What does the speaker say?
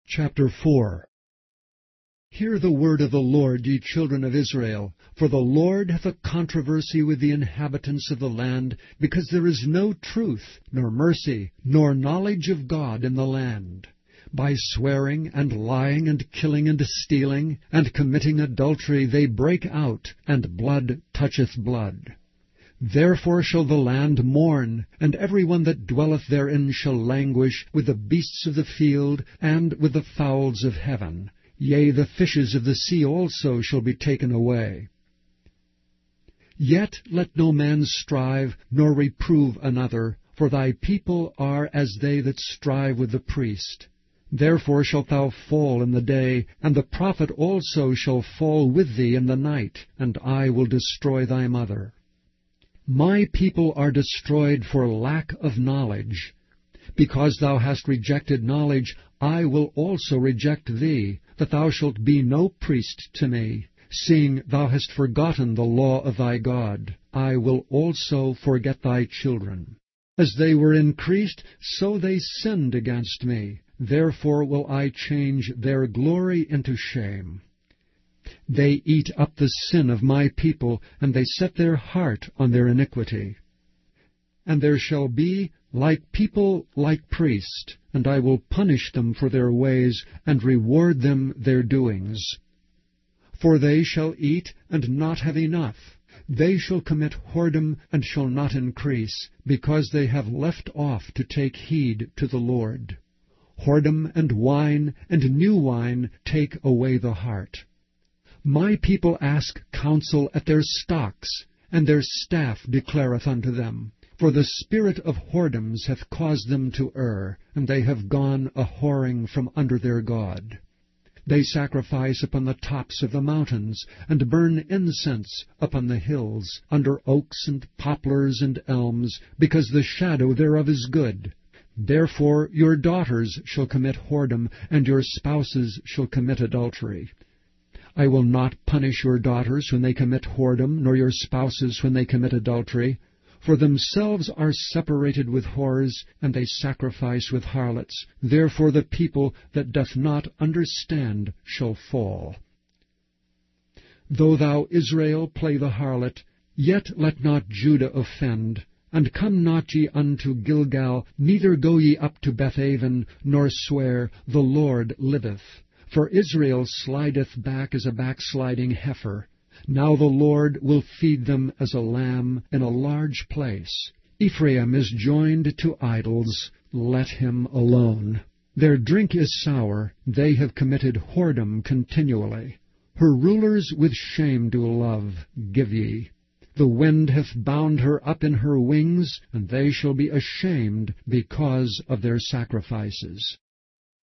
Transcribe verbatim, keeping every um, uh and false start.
Chapter four. Hear the word of the Lord, ye children of Israel. For the Lord hath a controversy with the inhabitants of the land, because there is no truth, nor mercy, nor knowledge of God in the land. By swearing, and lying, and killing, and stealing, and committing adultery, they break out, and blood toucheth blood. Therefore shall the land mourn, and every one that dwelleth therein shall languish with the beasts of the field, and with the fowls of heaven. Yea, the fishes of the sea also shall be taken away. Yet let no man strive, nor reprove another, for thy people are as they that strive with the priest. Therefore shalt thou fall in the day, and the prophet also shall fall with thee in the night, and I will destroy thy mother. My people are destroyed for lack of knowledge. Because thou hast rejected knowledge, I will also reject thee, that thou shalt be no priest to me. Seeing thou hast forgotten the law of thy God, I will also forget thy children. As they were increased, so they sinned against me. Therefore will I change their glory into shame. They eat up the sin of my people, and they set their heart on their iniquity. And there shall be like people like priests, and I will punish them for their ways, and reward them their doings. For they shall eat, and not have enough. They shall commit whoredom, and shall not increase, because they have left off to take heed to the Lord. Whoredom and wine, and new wine, take away the heart. My people ask counsel at their stocks, and their staff declareth unto them. For the spirit of whoredoms hath caused them to err, and they have gone a-whoring from under their God. They sacrifice upon the tops of the mountains, and burn incense upon the hills, under oaks and poplars and elms, because the shadow thereof is good. Therefore your daughters shall commit whoredom, and your spouses shall commit adultery. I will not punish your daughters when they commit whoredom, nor your spouses when they commit adultery. For themselves are separated with whores, and they sacrifice with harlots. Therefore the people that doth not understand shall fall. Though thou, Israel, play the harlot, yet let not Judah offend. And come not ye unto Gilgal, neither go ye up to Bethaven, nor swear, The Lord liveth. For Israel slideth back as a backsliding heifer. Now the Lord will feed them as a lamb in a large place. Ephraim is joined to idols, let him alone. Their drink is sour, they have committed whoredom continually. Her rulers with shame do love, give ye. The wind hath bound her up in her wings, and they shall be ashamed because of their sacrifices.